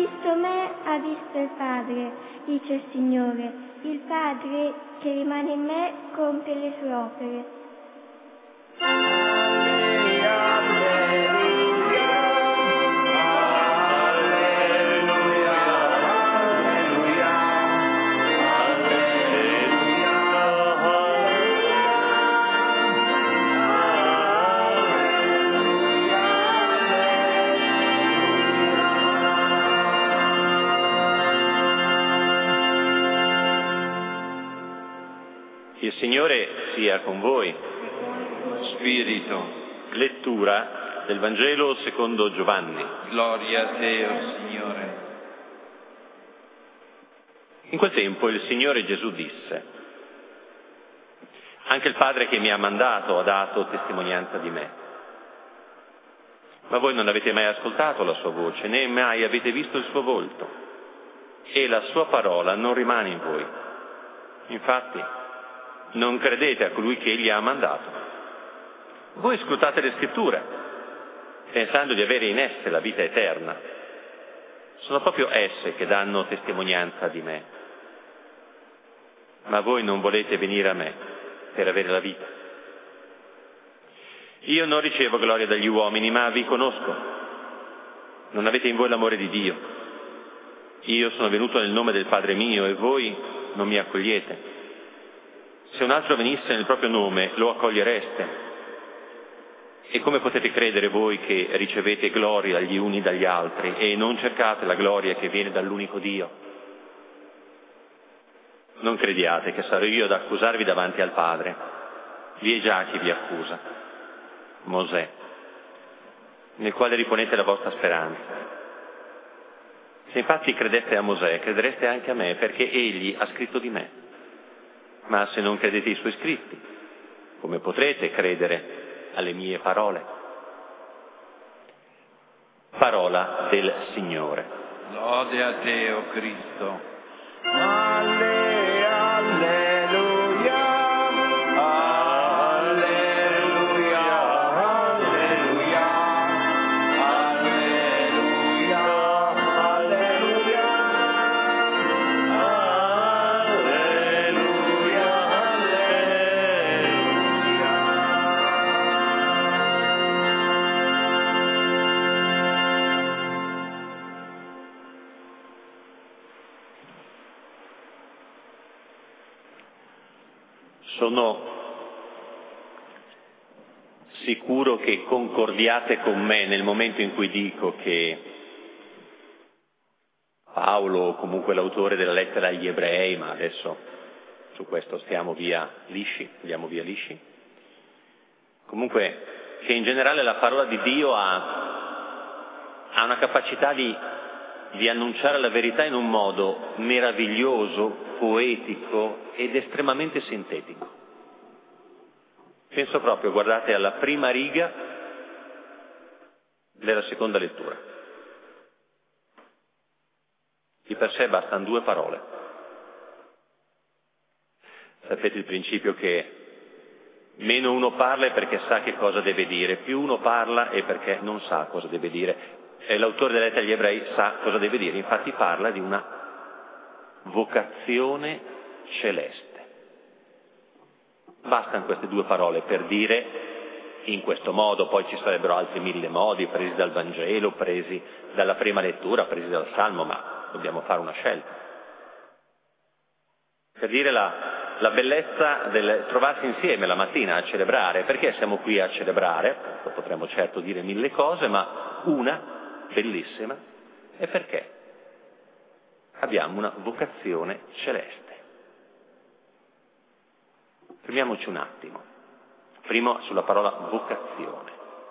visto me ha visto il Padre, dice il Signore. Il Padre che rimane in me compie le sue opere. Il Signore sia con voi. Spirito, Lettura del Vangelo secondo Giovanni. gloria a te, o Signore. In quel tempo il Signore Gesù disse: anche il Padre che mi ha mandato ha dato testimonianza di me. Ma voi non avete mai ascoltato la sua voce, né mai avete visto il suo volto, e la sua parola non rimane in voi. Infatti, non credete a colui che egli ha mandato. Voi scrutate le scritture, pensando di avere in esse la vita eterna. Sono proprio esse che danno testimonianza di me. Ma voi non volete venire a me per avere la vita. Io non ricevo gloria dagli uomini, ma vi conosco. Non avete in voi l'amore di Dio. Io sono venuto nel nome del Padre mio e voi non mi accogliete. Se un altro venisse nel proprio nome, lo accogliereste. E come potete credere voi che ricevete gloria gli uni dagli altri e non cercate la gloria che viene dall'unico Dio? Non crediate che sarò io ad accusarvi davanti al Padre. Vi è già chi vi accusa, Mosè, nel quale riponete la vostra speranza. Se infatti credeste a Mosè, credereste anche a me, perché egli ha scritto di me. Ma se non credete ai suoi scritti, come potrete credere alle mie parole? Parola del Signore. Lode a te, o Cristo. Alleluia, alleluia, alleluia, alleluia, alleluia, Sono sicuro che concordiate con me nel momento in cui dico che Paolo, o comunque l'autore della lettera agli Ebrei, ma adesso su questo andiamo via lisci, comunque che in generale la parola di Dio ha una capacità di annunciare la verità in un modo meraviglioso, poetico ed estremamente sintetico. Penso proprio, guardate, alla prima riga della seconda lettura. Di per sé bastano 2 parole. Sapete il principio che meno uno parla è perché sa che cosa deve dire, più uno parla è perché non sa cosa deve dire. E l'autore della lettera agli Ebrei sa cosa deve dire, infatti parla di una vocazione celeste. Bastano queste 2 parole per dire in questo modo, poi ci sarebbero altri 1000 modi, presi dal Vangelo, presi dalla prima lettura, presi dal Salmo, ma dobbiamo fare una scelta. Per dire la bellezza del trovarsi insieme la mattina a celebrare. Perché siamo qui a celebrare? Potremmo certo dire 1000 cose, ma una bellissima è perché abbiamo una vocazione celeste. Fermiamoci un attimo. Primo sulla parola vocazione.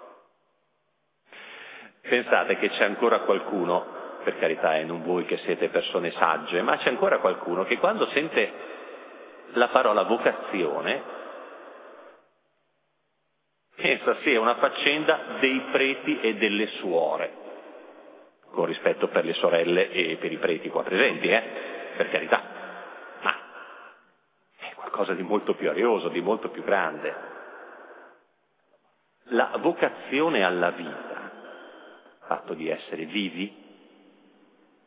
Pensate che c'è ancora qualcuno, per carità, non voi che siete persone sagge, ma c'è ancora qualcuno che quando sente la parola vocazione pensa sia una faccenda dei preti e delle suore, con rispetto per le sorelle e per i preti qua presenti, per carità, ma è qualcosa di molto più arioso, di molto più grande. La vocazione alla vita, il fatto di essere vivi,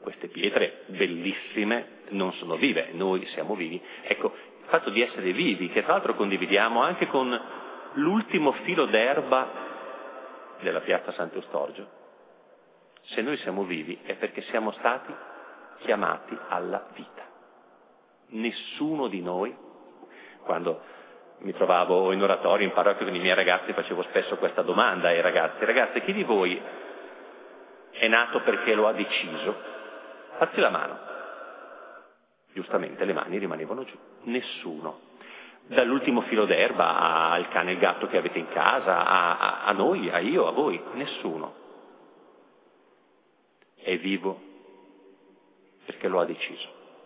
queste pietre bellissime non sono vive, noi siamo vivi. Ecco, il fatto di essere vivi, che tra l'altro condividiamo anche con l'ultimo filo d'erba della piazza Sant'Eustorgio, se noi siamo vivi è perché siamo stati chiamati alla vita. Nessuno di noi, quando mi trovavo in oratorio, in parrocchia con i miei ragazzi, facevo spesso questa domanda ai ragazzi: ragazzi, chi di voi è nato perché lo ha deciso? Alzi la mano. Giustamente le mani rimanevano giù. Nessuno. Dall'ultimo filo d'erba al cane e il gatto che avete in casa, a noi, a io, a voi, nessuno è vivo perché lo ha deciso,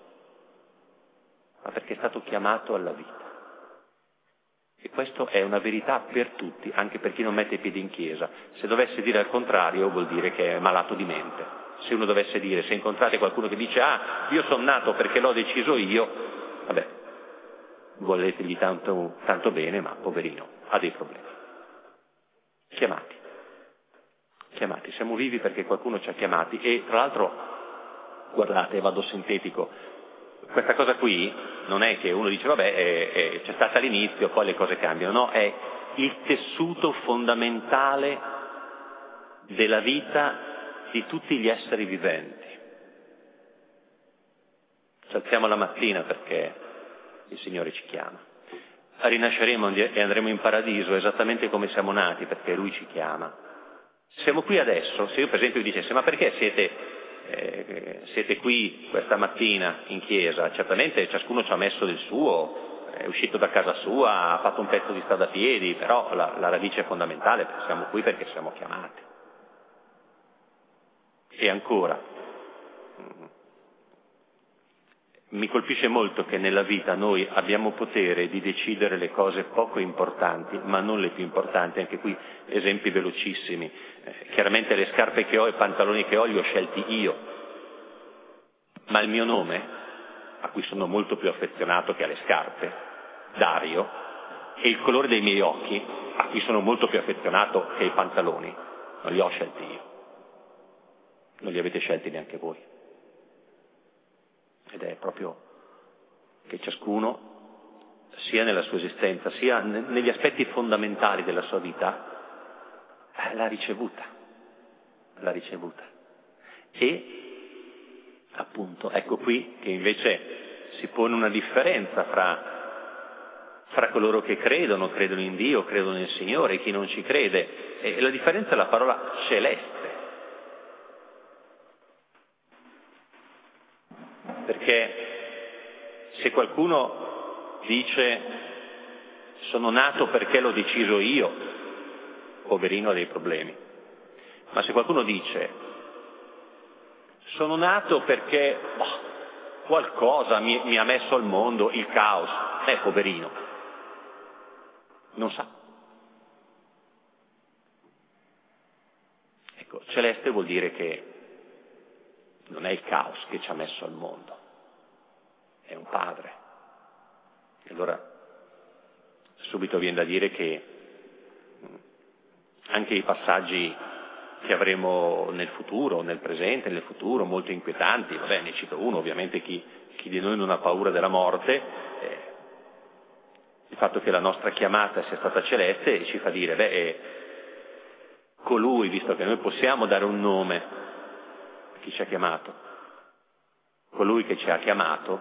ma perché è stato chiamato alla vita. E questo è una verità per tutti, anche per chi non mette i piedi in chiesa. Se dovesse dire al contrario, vuol dire che è malato di mente. Se uno dovesse dire, se incontrate qualcuno che dice io sono nato perché l'ho deciso io, vabbè, voletegli tanto bene, ma poverino, ha dei problemi. Chiamati, siamo vivi perché qualcuno ci ha chiamati. E tra l'altro, guardate, vado sintetico, questa cosa qui non è che uno dice vabbè c'è stata all'inizio, poi le cose cambiano, no, è il tessuto fondamentale della vita di tutti gli esseri viventi. Ci alziamo la mattina perché il Signore ci chiama, rinasceremo e andremo in paradiso esattamente come siamo nati perché Lui ci chiama. Siamo qui adesso. Se io per esempio vi dicessi ma perché siete qui questa mattina in chiesa? Certamente ciascuno ci ha messo del suo, è uscito da casa sua, ha fatto un pezzo di strada a piedi, però la radice è fondamentale, siamo qui perché siamo chiamati. E ancora, mi colpisce molto che nella vita noi abbiamo potere di decidere le cose poco importanti, ma non le più importanti. Anche qui esempi velocissimi. Chiaramente le scarpe che ho e i pantaloni che ho li ho scelti io, ma il mio nome, a cui sono molto più affezionato che alle scarpe, Dario, e il colore dei miei occhi, a cui sono molto più affezionato che ai pantaloni, non li ho scelti io. Non li avete scelti neanche voi. Ed è proprio che ciascuno, sia nella sua esistenza, sia negli aspetti fondamentali della sua vita, l'ha ricevuta. E, appunto, ecco qui che invece si pone una differenza fra coloro che credono in Dio, credono nel Signore, e chi non ci crede. E la differenza è la parola celeste. Perché se qualcuno dice sono nato perché l'ho deciso io, poverino ha dei problemi. Ma se qualcuno dice sono nato perché qualcosa mi ha messo al mondo, il caos, poverino, non sa. Ecco, celeste vuol dire che non è il caos che ci ha messo al mondo, è un padre. E allora subito viene da dire che anche i passaggi che avremo nel futuro, nel presente, nel futuro, molto inquietanti, ne cito uno, ovviamente chi di noi non ha paura della morte, il fatto che la nostra chiamata sia stata celeste ci fa dire, colui, visto che noi possiamo dare un nome chi ci ha chiamato, colui che ci ha chiamato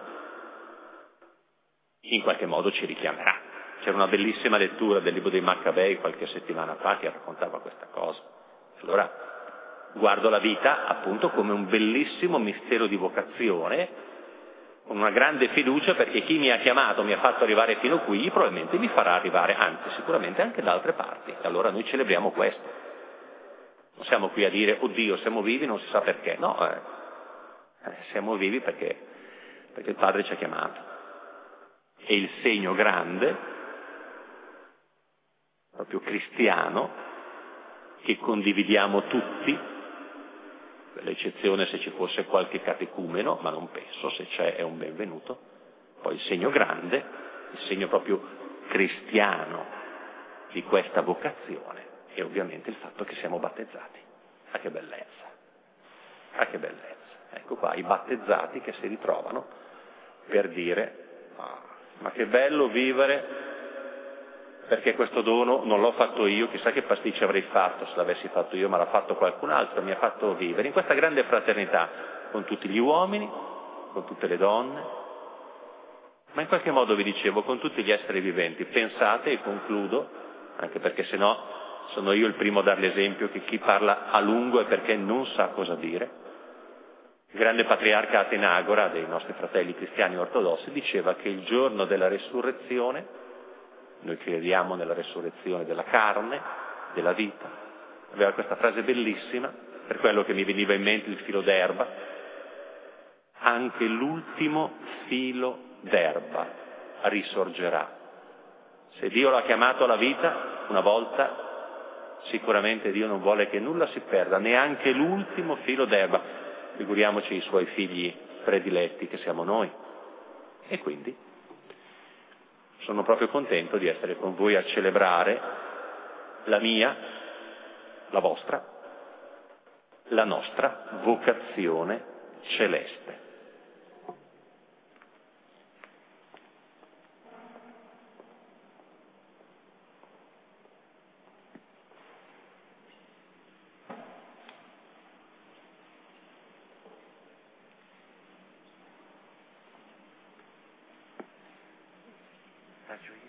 in qualche modo ci richiamerà. C'era una bellissima lettura del libro dei Maccabei qualche settimana fa che raccontava questa cosa. Allora guardo la vita appunto come un bellissimo mistero di vocazione, con una grande fiducia, perché chi mi ha chiamato, mi ha fatto arrivare fino qui, probabilmente mi farà arrivare, anzi sicuramente anche da altre parti. E allora noi celebriamo questo. Non siamo qui a dire, oddio, siamo vivi, non si sa perché. No, siamo vivi perché il Padre ci ha chiamato. E il segno grande, proprio cristiano, che condividiamo tutti, per l'eccezione se ci fosse qualche catecumeno, ma non penso, se c'è è un benvenuto. Poi il segno grande, il segno proprio cristiano di questa vocazione, e ovviamente il fatto che siamo battezzati. Ah, che bellezza! Ah, che bellezza! Ecco qua, i battezzati che si ritrovano per dire, ma che bello vivere, perché questo dono non l'ho fatto io, chissà che pasticcio avrei fatto se l'avessi fatto io, ma l'ha fatto qualcun altro, mi ha fatto vivere in questa grande fraternità con tutti gli uomini, con tutte le donne, ma in qualche modo vi dicevo con tutti gli esseri viventi. Pensate, e concludo, anche perché sennò sono io il primo a dare l'esempio che chi parla a lungo è perché non sa cosa dire. Il grande patriarca Atenagora, dei nostri fratelli cristiani ortodossi, diceva che il giorno della resurrezione, noi crediamo nella resurrezione della carne, della vita, aveva questa frase bellissima, per quello che mi veniva in mente il filo d'erba, anche l'ultimo filo d'erba risorgerà. Se Dio l'ha chiamato alla vita una volta, sicuramente Dio non vuole che nulla si perda, neanche l'ultimo filo d'erba. Figuriamoci i suoi figli prediletti che siamo noi. E quindi sono proprio contento di essere con voi a celebrare la mia, la vostra, la nostra vocazione celeste. Grazie.